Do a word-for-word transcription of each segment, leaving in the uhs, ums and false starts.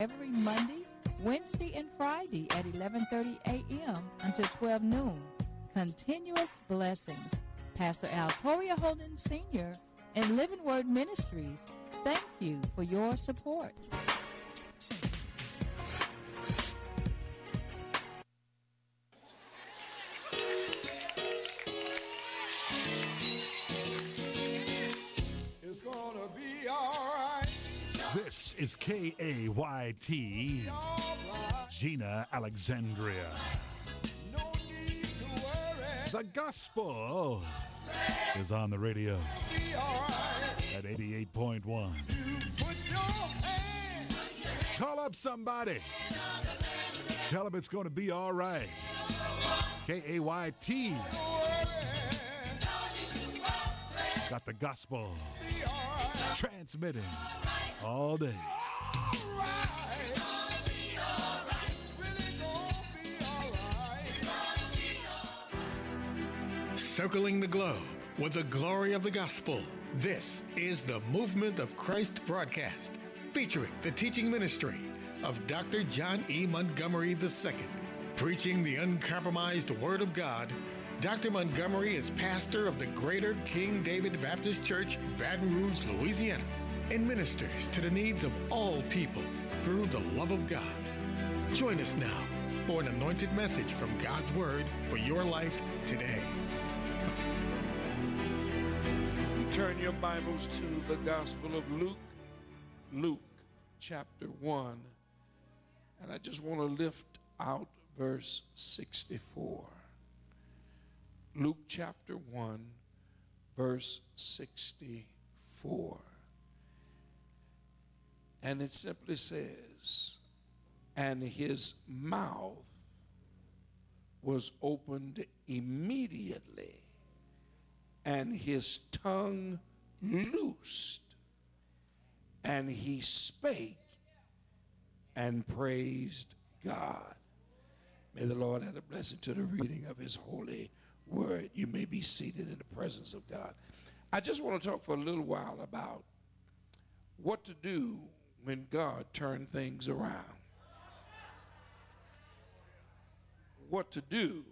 every Monday, Wednesday, and Friday at eleven thirty a.m. until twelve noon. Continuous blessings. Pastor Al Toria Holden Senior and Living Word Ministries, thank you for your support. It's gonna be all right. This is K A Y T, Gina Alexandria. No need to worry. The gospel is on the radio Be all right. at eighty-eight point one. You put your hand. Call up somebody. Tell them it's going to be all right. K A Y T. Don't worry. Got the gospel Be all right. transmitting all day. All right. It's really gonna be all right. Circling the globe with the glory of the gospel. This is the Movement of Christ broadcast, featuring the teaching ministry of Doctor John E. Montgomery the Second. Preaching the uncompromised Word of God, Doctor Montgomery is pastor of the Greater King David Baptist Church, Baton Rouge, Louisiana, and ministers to the needs of all people through the love of God. Join us now for an anointed message from God's Word for your life today. Turn your Bibles to the Gospel of Luke, Luke chapter one, and I just want to lift out verse sixty-four. Luke chapter one, verse sixty-four. And it simply says, and his mouth was opened immediately, and his tongue loosed, and he spake and praised God. May the Lord add a blessing to the reading of his holy word. You may be seated in the presence of God. I just want to talk for a little while about what to do when God turned things around. What to do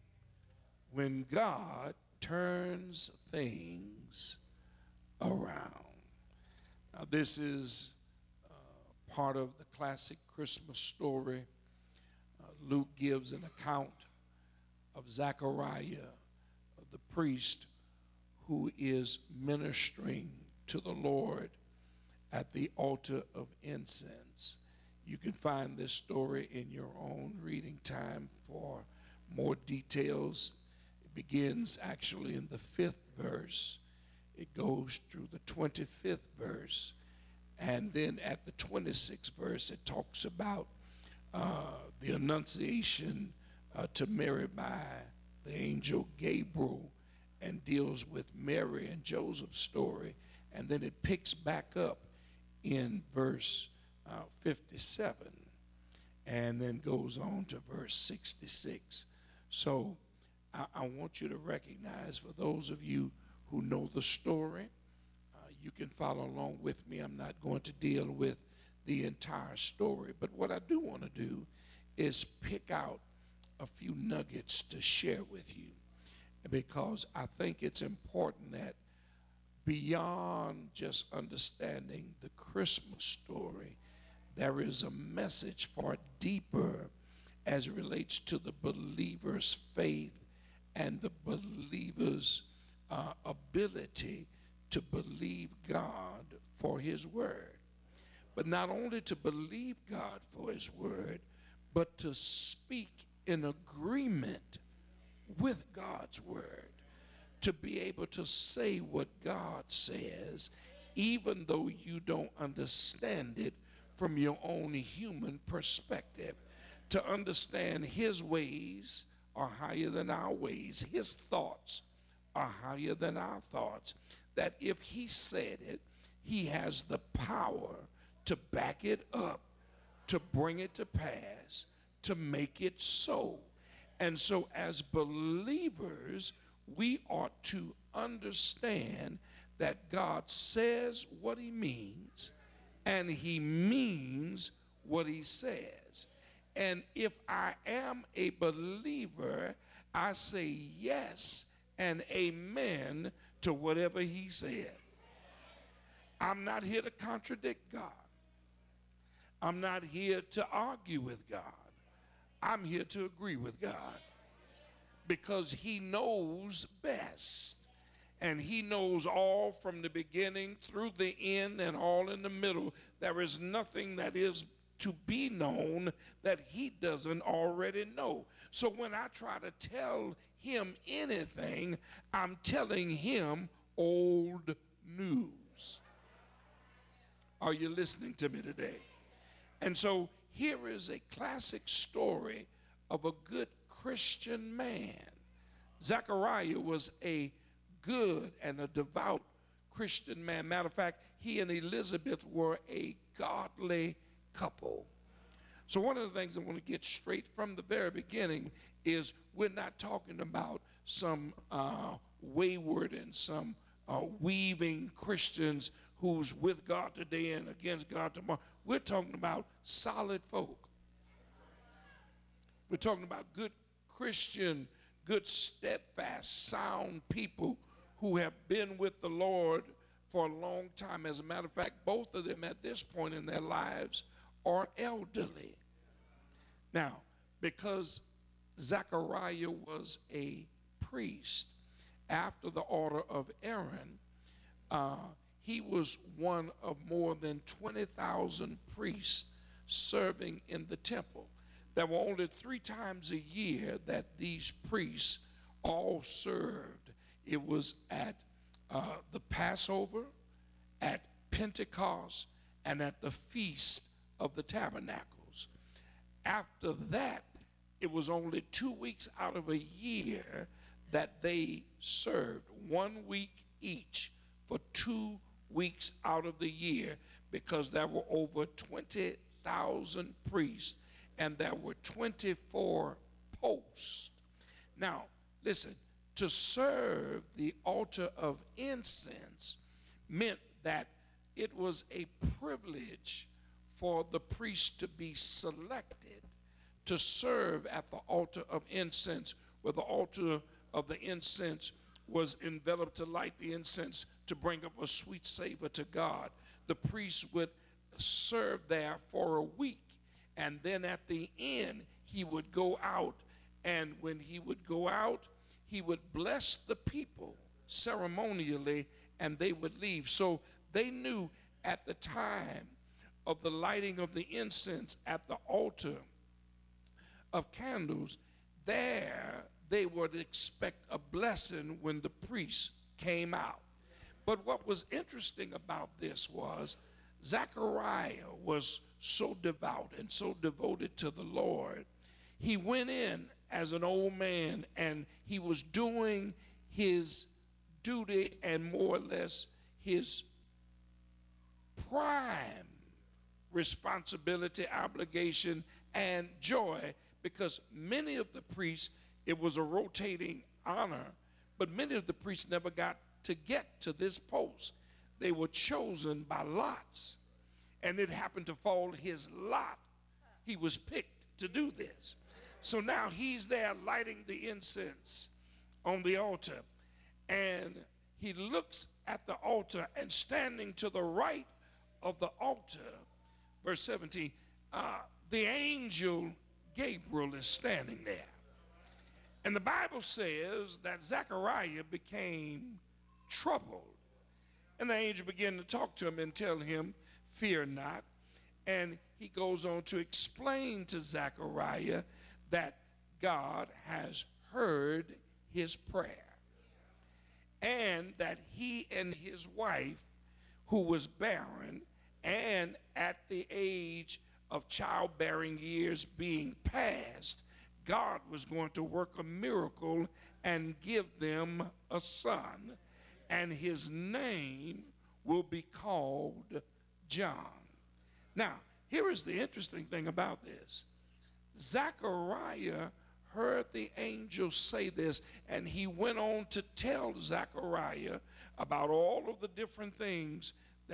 when God turns things around. Now, this is uh, part of the classic Christmas story. Uh, Luke gives an account of Zechariah, of the priest who is ministering to the Lord at the altar of incense. You can find this story in your own reading time for more details. It begins actually in the fifth verse. It goes through the twenty-fifth verse. And then at the twenty-sixth verse, it talks about uh, the annunciation uh, to Mary by the angel Gabriel, and deals with Mary and Joseph's story. And then it picks back up in verse uh, fifty-seven, and then goes on to verse sixty-six. So I, I want you to recognize, for those of you who know the story, uh, you can follow along with me. I'm not going to deal with the entire story, but what I do want to do is pick out a few nuggets to share with you, because I think it's important that beyond just understanding the Christmas story, there is a message far deeper as it relates to the believer's faith and the believer's uh, ability to believe God for his word. But not only to believe God for his word, but to speak in agreement with God's word. To be able to say what God says, even though you don't understand it from your own human perspective. To understand his ways are higher than our ways. His thoughts are higher than our thoughts. That if he said it, he has the power to back it up, to bring it to pass, to make it so. And so as believers, we ought to understand that God says what he means, and he means what he says. And if I am a believer, I say yes and amen to whatever he said. I'm not here to contradict God. I'm not here to argue with God. I'm here to agree with God because he knows best. And he knows all from the beginning through the end and all in the middle. There is nothing that is to be known that he doesn't already know. So when I try to tell him anything, I'm telling him old news. Are you listening to me today? And so here is a classic story of a good Christian man. Zechariah was a good and a devout Christian man. Matter of fact, he and Elizabeth were a godly couple. So one of the things I want to get straight from the very beginning is we're not talking about some uh, wayward and some uh, weaving Christians who's with God today and against God tomorrow. We're talking about solid folk. We're talking about good Christian, good, steadfast, sound people who have been with the Lord for a long time. As a matter of fact, both of them at this point in their lives are elderly. Now, because Zechariah was a priest after the order of Aaron, uh, he was one of more than twenty thousand priests serving in the temple. There were only three times a year that these priests all served. It was at uh, the Passover, at Pentecost, and at the Feast of the Tabernacles. After that, it was only two weeks out of a year that they served, one week each for two weeks out of the year, because there were over twenty thousand priests and there were twenty-four posts. Now, listen, to serve the altar of incense meant that it was a privilege for the priest to be selected to serve at the altar of incense, where the altar of the incense was enveloped to light the incense to bring up a sweet savor to God. The priest would serve there for a week, and then at the end he would go out, and when he would go out, he would bless the people ceremonially, and they would leave. So they knew at the time of the lighting of the incense at the altar of candles, there they would expect a blessing when the priest came out. But what was interesting about this was Zechariah was so devout and so devoted to the Lord. He went in as an old man and he was doing his duty and more or less his prime responsibility, obligation, and joy, because many of the priests, it was a rotating honor, but many of the priests never got to get to this post. They were chosen by lots, and it happened to fall his lot. He was picked to do this. So now he's there lighting the incense on the altar, and he looks at the altar, and standing to the right of the altar, verse seventeen, uh, the angel Gabriel is standing there. And the Bible says that Zechariah became troubled. And the angel began to talk to him and tell him, fear not. And he goes on to explain to Zechariah that God has heard his prayer, and that he and his wife, who was barren and at the age of childbearing years being past, God was going to work a miracle and give them a son, and his name will be called John. Now, here is the interesting thing about this. Zechariah heard the angel say this, and he went on to tell Zechariah about all of the different things that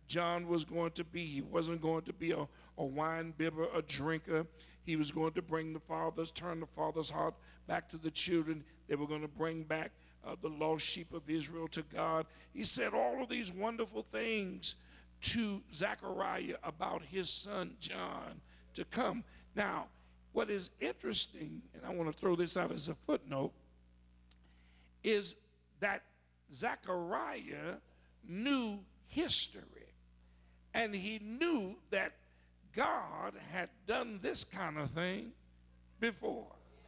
John was going to be. He wasn't going to be a, a wine bibber, a drinker. He was going to bring the fathers, turn the father's heart back to the children. They were going to bring back uh, the lost sheep of Israel to God. He said all of these wonderful things to Zechariah about his son John to come. Now, what is interesting, and I want to throw this out as a footnote, is that Zechariah knew history, and he knew that God had done this kind of thing before.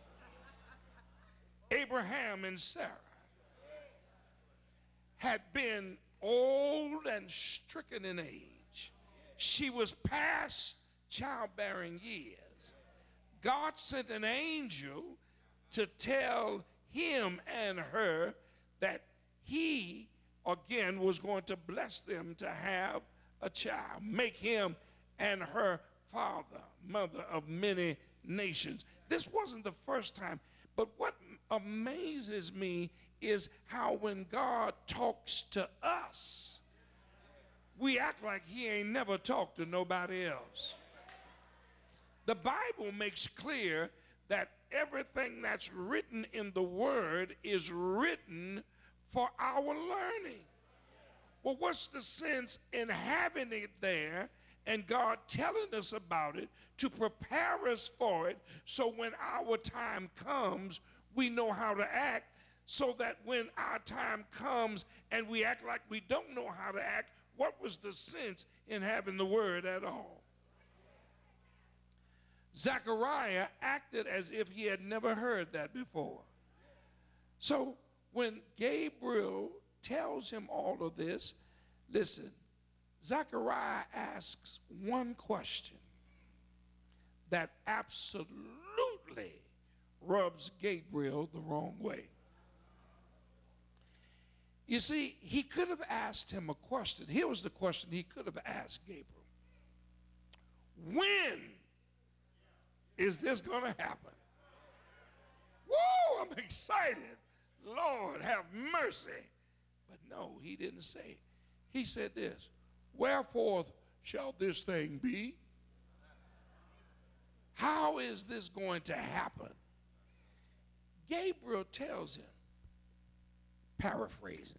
Abraham and Sarah had been old and stricken in age. She was past childbearing years. God sent an angel to tell him and her that he again was going to bless them to have a child, make him and her father, mother of many nations. This wasn't the first time, but what amazes me is how when God talks to us, we act like he ain't never talked to nobody else. The Bible makes clear that everything that's written in the Word is written for our learning. Well, what's the sense in having it there and God telling us about it to prepare us for it so when our time comes, we know how to act, so that when our time comes and we act like we don't know how to act, what was the sense in having the Word at all? Zechariah acted as if he had never heard that before. So when Gabriel tells him all of this, listen, Zechariah asks one question that absolutely rubs Gabriel the wrong way. You see, he could have asked him a question. Here was the question he could have asked Gabriel. When is this going to happen? Whoa, I'm excited. Lord, have mercy. But no, he didn't say it. He said this, wherefore shall this thing be? How is this going to happen? Gabriel tells him, paraphrasing,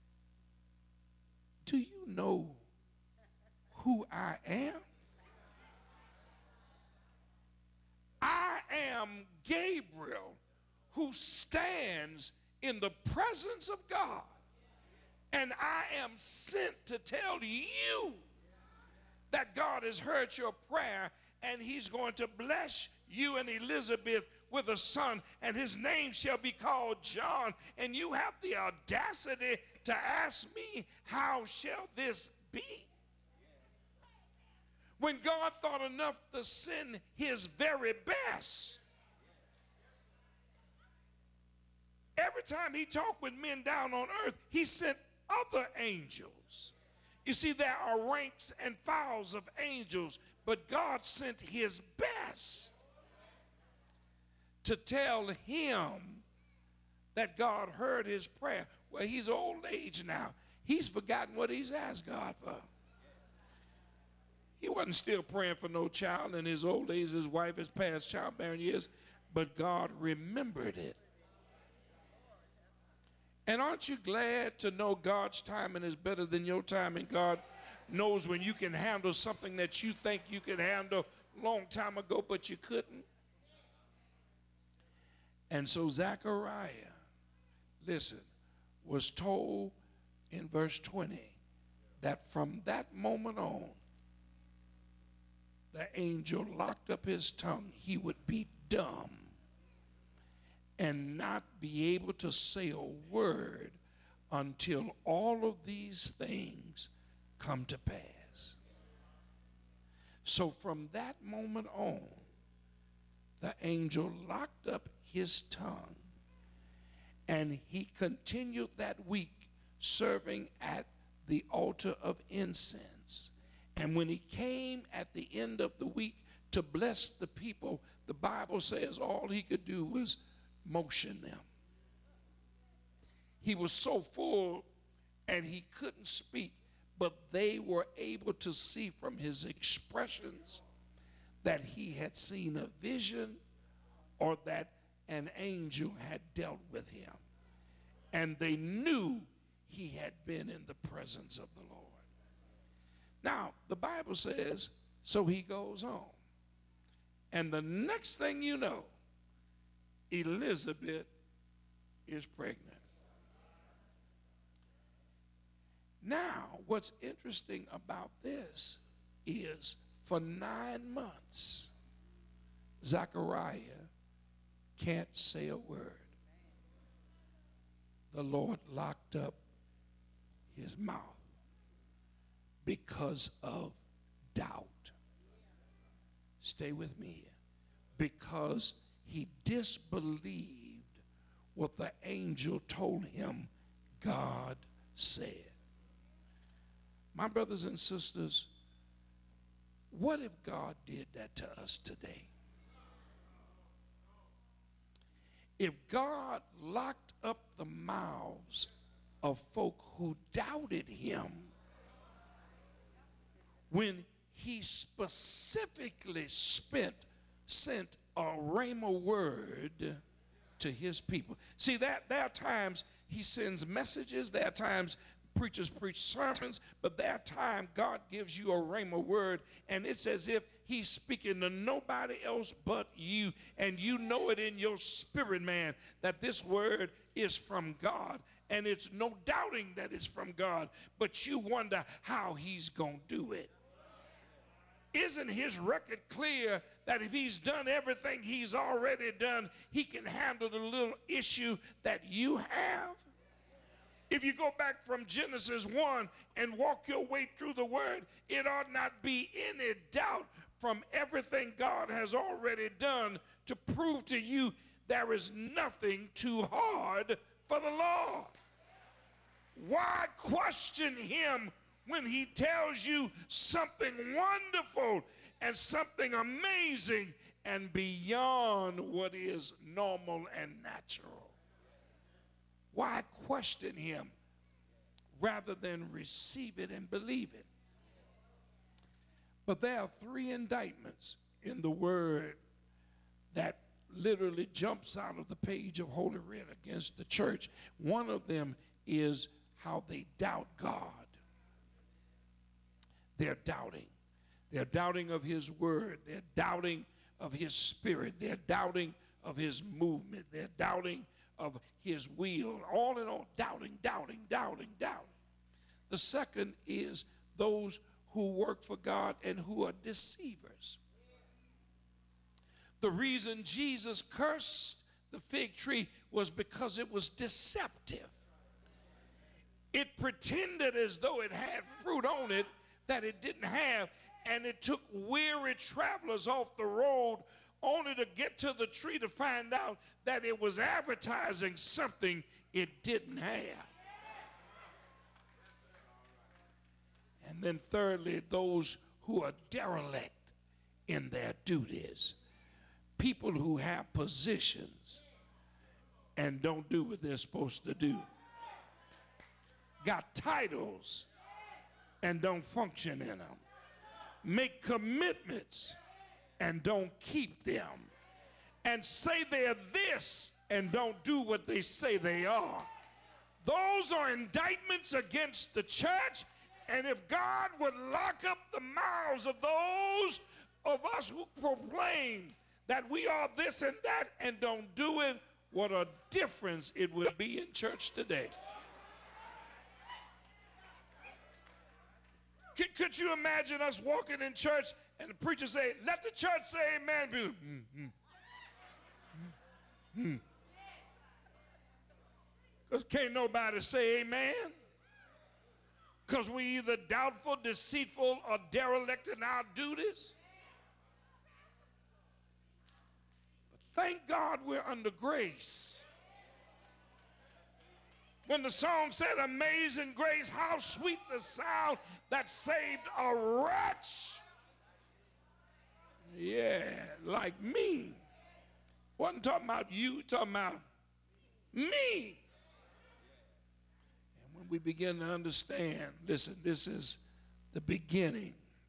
do you know who I am? I am Gabriel, who stands in the presence of God, and I am sent to tell you that God has heard your prayer, and he's going to bless you and Elizabeth with a son, and his name shall be called John. And you have the audacity to ask me, how shall this be? When God thought enough to send his very best. Every time he talked with men down on earth, he sent other angels. You see, there are ranks and files of angels, but God sent his best to tell him that God heard his prayer. Well, he's old age now. He's forgotten what he's asked God for. He wasn't still praying for no child in his old age. His wife has passed childbearing years, but God remembered it. And aren't you glad to know God's timing is better than your timing? God knows when you can handle something that you think you could handle a long time ago, but you couldn't. And so Zechariah, listen, was told in verse twenty that from that moment on, the angel locked up his tongue. He would be dumb and not be able to say a word until all of these things come to pass. So from that moment on, the angel locked up his tongue, and he continued that week serving at the altar of incense. And when he came at the end of the week to bless the people, the Bible says all he could do was motion them. He was so full and he couldn't speak, but they were able to see from his expressions that he had seen a vision or that an angel had dealt with him. And they knew he had been in the presence of the Lord. Now, the Bible says, so he goes on. And the next thing you know, Elizabeth is pregnant. Now, what's interesting about this is for nine months, Zechariah can't say a word. The Lord locked up his mouth because of doubt. Stay with me here. Because he disbelieved what the angel told him God said. My brothers and sisters, what if God did that to us today? If God locked up the mouths of folk who doubted him when he specifically spent, sent a rhema word to his people. See, that there are times he sends messages, there are times preachers preach sermons, but there are times God gives you a rhema word, and it's as if he's speaking to nobody else but you, and you know it in your spirit, man, that this word is from God, and it's no doubting that it's from God, but you wonder how he's going to do it. Isn't his record clear that if he's done everything he's already done, he can handle the little issue that you have? If you go back from Genesis one and walk your way through the word, it ought not be any doubt from everything God has already done to prove to you there is nothing too hard for the Lord. Why question him when he tells you something wonderful and something amazing and beyond what is normal and natural? Why question him rather than receive it and believe it? But there are three indictments in the word that literally jumps out of the page of Holy Writ against the church. One of them is how they doubt God. They're doubting. They're doubting of his word. They're doubting of his spirit. They're doubting of his movement. They're doubting of his will. All in all, doubting, doubting, doubting, doubting. The second is those who work for God and who are deceivers. The reason Jesus cursed the fig tree was because it was deceptive. It pretended as though it had fruit on it that it didn't have, and it took weary travelers off the road only to get to the tree to find out that it was advertising something it didn't have. And then thirdly, those who are derelict in their duties. People who have positions and don't do what they're supposed to do. Got titles and don't function in them. Make commitments and don't keep them. And say they're this and don't do what they say they are. Those are indictments against the church. And if God would lock up the mouths of those of us who proclaim that we are this and that and don't do it, what a difference it would be in church today. Could, could you imagine us walking in church and the preacher say, let the church say amen. Mm, mm, mm, mm. Because can't nobody say amen. Because we either doubtful, deceitful, or derelict in our duties. But thank God we're under grace. When the song said, amazing grace, how sweet the sound that saved a wretch. Yeah, like me. Wasn't talking about you, talking about me. And when we begin to understand, listen, this is the beginning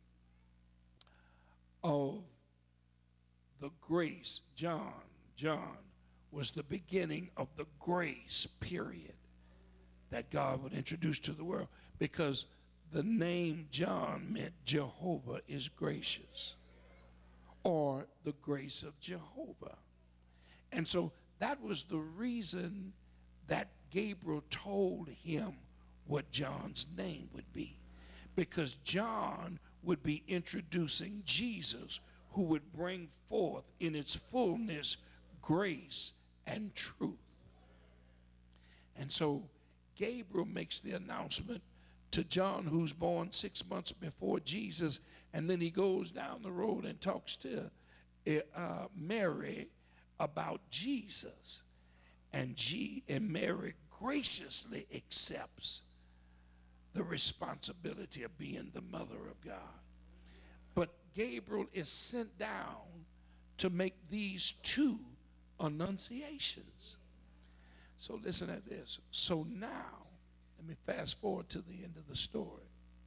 of the grace. John, John was the beginning of the grace period that God would introduce to the world, because the name John meant Jehovah is gracious, or the grace of Jehovah. And so that was the reason that Gabriel told him what John's name would be, because John would be introducing Jesus, who would bring forth in its fullness grace and truth. And so Gabriel makes the announcement to John, who's born six months before Jesus, and then he goes down the road and talks to uh, Mary about Jesus. And, G, and Mary graciously accepts the responsibility of being the mother of God. But Gabriel is sent down to make these two annunciations. So listen at this. So now, let me fast forward to the end of the story.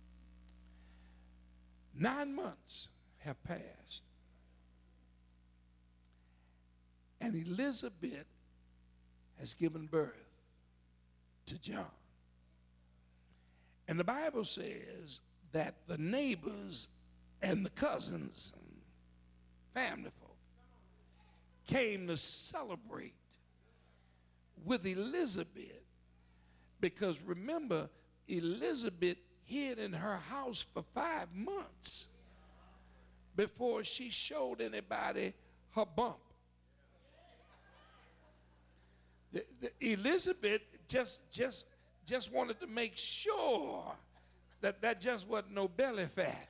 Nine months have passed, and Elizabeth has given birth to John. And the Bible says that the neighbors and the cousins and family folk came to celebrate with Elizabeth, because remember, Elizabeth hid in her house for five months before she showed anybody her bump. The, the Elizabeth just, just, just wanted to make sure that that just wasn't no belly fat.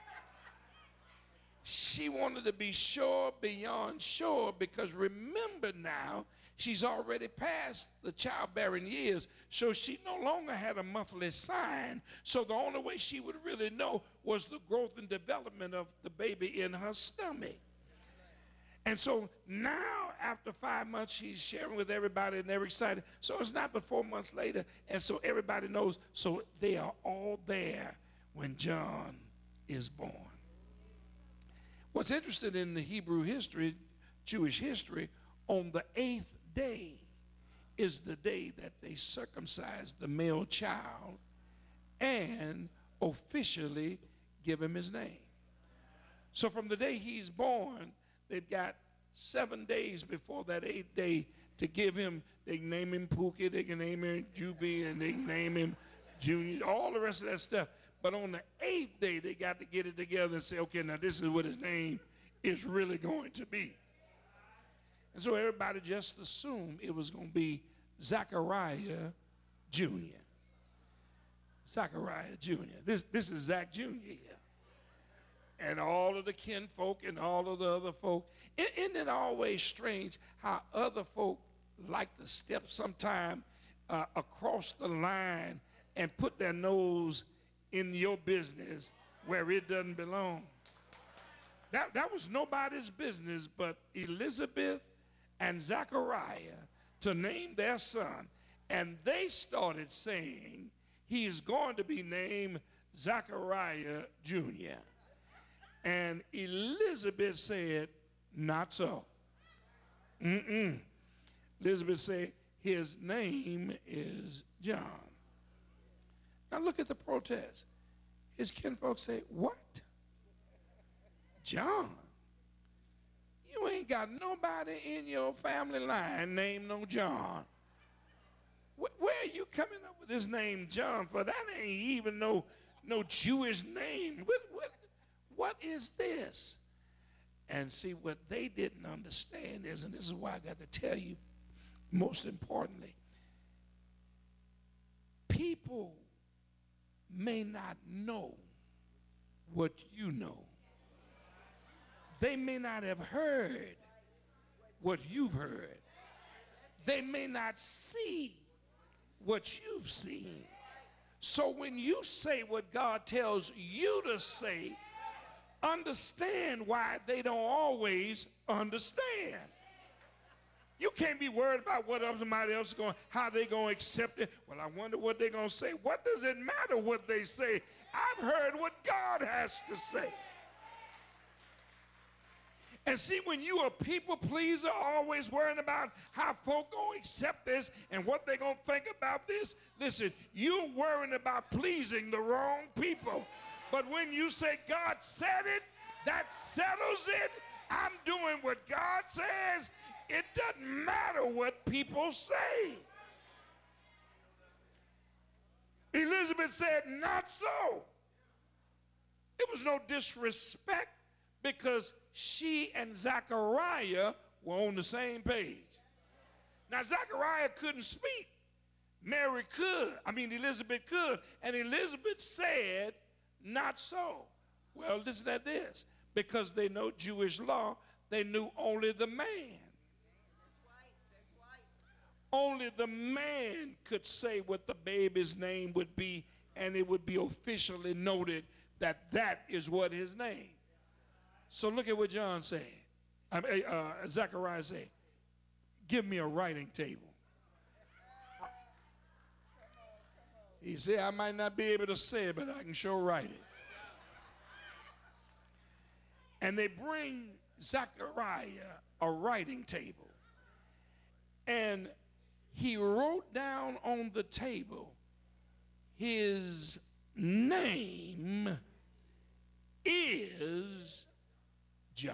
She wanted to be sure beyond sure, because remember now, she's already past the childbearing years, so she no longer had a monthly sign. So the only way she would really know was the growth and development of the baby in her stomach. And so now, after five months, she's sharing with everybody and they're excited. So it's not but four months later, and so everybody knows. So they are all there when John is born. What's interesting in the Hebrew history, Jewish history, on the eighth day is the day that they circumcised the male child and officially give him his name. So from the day he's born, they've got seven days before that eighth day to give him. They can name him Pookie, they can name him Juby, and they can name him Junior, all the rest of that stuff. But on the eighth day, they got to get it together and say, okay, now this is what his name is really going to be. And so everybody just assumed it was going to be Zachariah Junior Zachariah Junior This, this is Zach Junior here. And all of the kinfolk and all of the other folk. Isn't it always strange how other folk like to step sometime uh, across the line and put their nose in your business where it doesn't belong? That, that was nobody's business but Elizabeth and Zachariah to name their son. And they started saying he is going to be named Zachariah Junior And Elizabeth said, not so. Mm-mm. Elizabeth said, his name is John. Now look at the protest. His kinfolk say, what? John? You ain't got nobody in your family line named no John. Where, where are you coming up with this name John for? That ain't even no, no Jewish name. What, what, what is this? And see, what they didn't understand is, and this is why I got to tell you, most importantly, people may not know what you know. They may not have heard what you've heard. They may not see what you've seen. So when you say what God tells you to say, understand why they don't always understand. You can't be worried about what somebody else is going, how they going to accept it. Well, I wonder what they're going to say. What does it matter what they say? I've heard what God has to say. And see, when you a people pleaser, always worrying about how folk going to accept this and what they're going to think about this, listen, you're worrying about pleasing the wrong people. But when you say God said it, that settles it. I'm doing what God says. It doesn't matter what people say. Elizabeth said, not so. It was no disrespect because she and Zachariah were on the same page. Now, Zachariah couldn't speak. Mary could. I mean, Elizabeth could. And Elizabeth said, not so. Well, listen at this. Because they know Jewish law, they knew only the man. Only the man could say what the baby's name would be, and it would be officially noted that that is what his name. So look at what John said. I mean, uh, Zechariah said, give me a writing table. He said, I might not be able to say it, but I can sure write it. And they bring Zechariah a writing table. And he wrote down on the table, his name is John.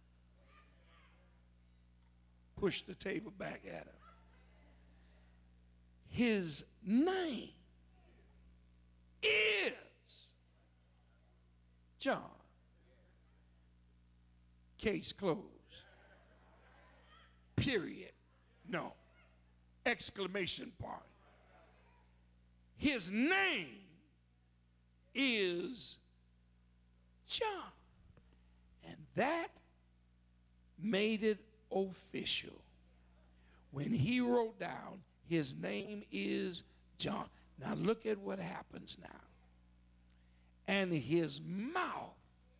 Push the table back at him. His name is John. Case closed. Period. No. Exclamation point. His name is John. And that made it official. When he wrote down, his name is John. Now look at what happens now. And his mouth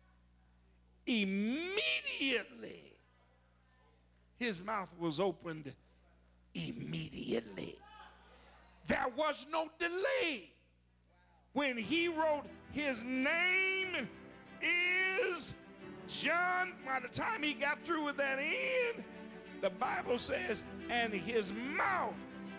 immediately, his mouth was opened immediately. There was no delay. When he wrote, his name is John, by the time he got through with that end, the Bible says, and his mouth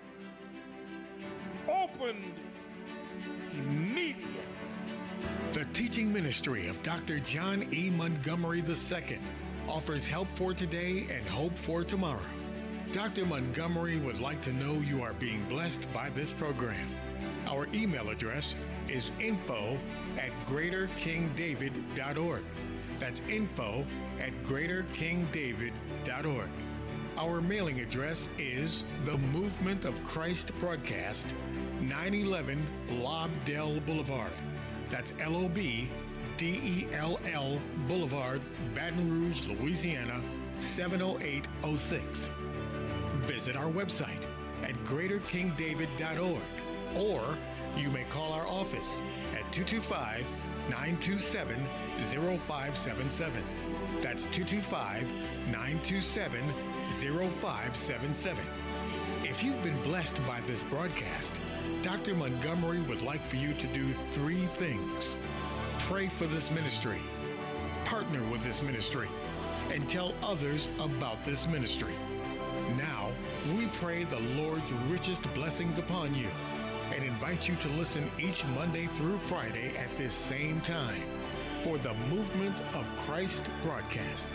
opened immediately. The teaching ministry of Doctor John E. Montgomery the Second offers help for today and hope for tomorrow. Doctor Montgomery would like to know you are being blessed by this program. Our email address is info at greater king david dot org. That's info at greater king david dot org. Our mailing address is The Movement of Christ Broadcast, nine eleven Lobdell Boulevard. That's L O B D E L L Boulevard, Baton Rouge, Louisiana, seven oh eight oh six. Visit our website at greater king david dot org, or you may call our office at two two five, nine two seven, zero five seven seven. That's two two five, nine two seven, zero five seven seven. If you've been blessed by this broadcast, Doctor Montgomery would like for you to do three things. Pray for this ministry, partner with this ministry, and tell others about this ministry. Now, we pray the Lord's richest blessings upon you and invite you to listen each Monday through Friday at this same time for the Movement of Christ broadcast.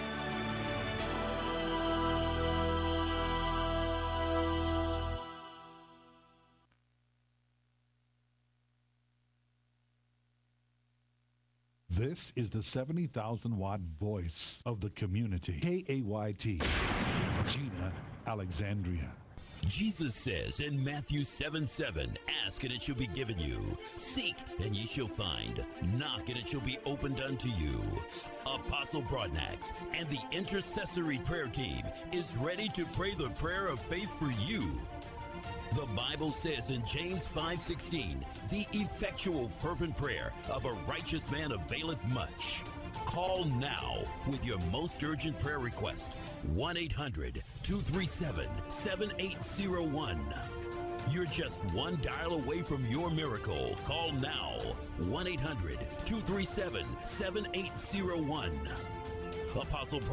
This is the seventy thousand watt voice of the community. K A Y T, Gina Alexandria. Jesus says in Matthew seven seven, ask and it shall be given you. Seek and ye shall find. Knock and it shall be opened unto you. Apostle Broadnax and the intercessory prayer team is ready to pray the prayer of faith for you. The Bible says in James five sixteen, the effectual fervent prayer of a righteous man availeth much. Call now with your most urgent prayer request. one eight hundred two three seven seven eight zero one. You're just one dial away from your miracle. Call now. one eight hundred two three seven seven eight zero one. Apostle